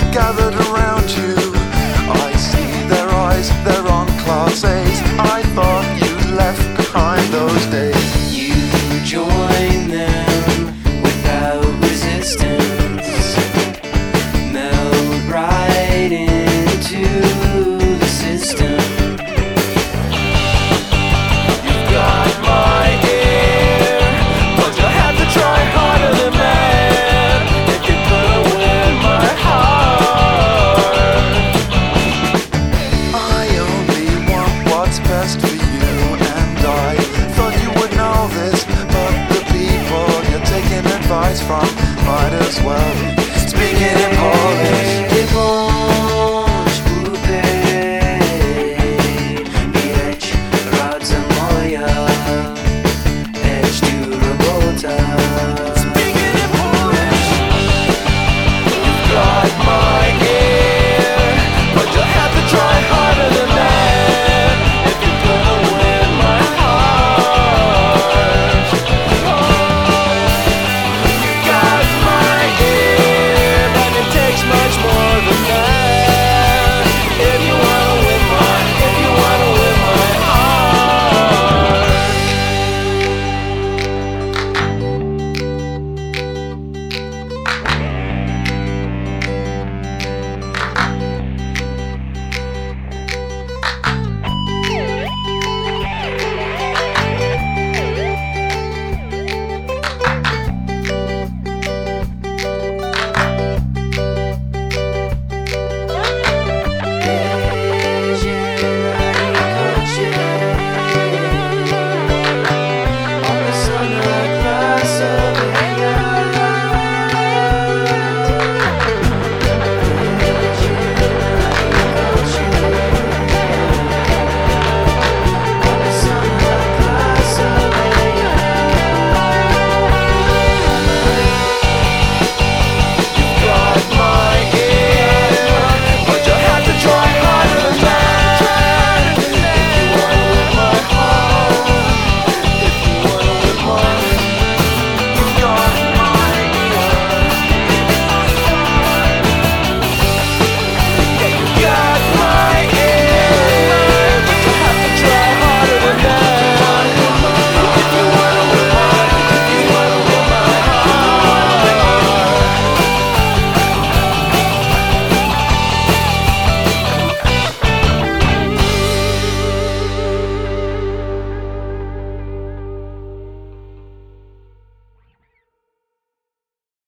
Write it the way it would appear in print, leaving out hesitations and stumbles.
gathered around you. I see their eyes, they're on class A's. I thought you'd left behind those days. You join them without resistance, meld right into the system. You've got my ear, but you'll have to try harder than that. It can put away my heart. I only want what's best for you, and I thought you would know this, but the people you're taking advice from might as well be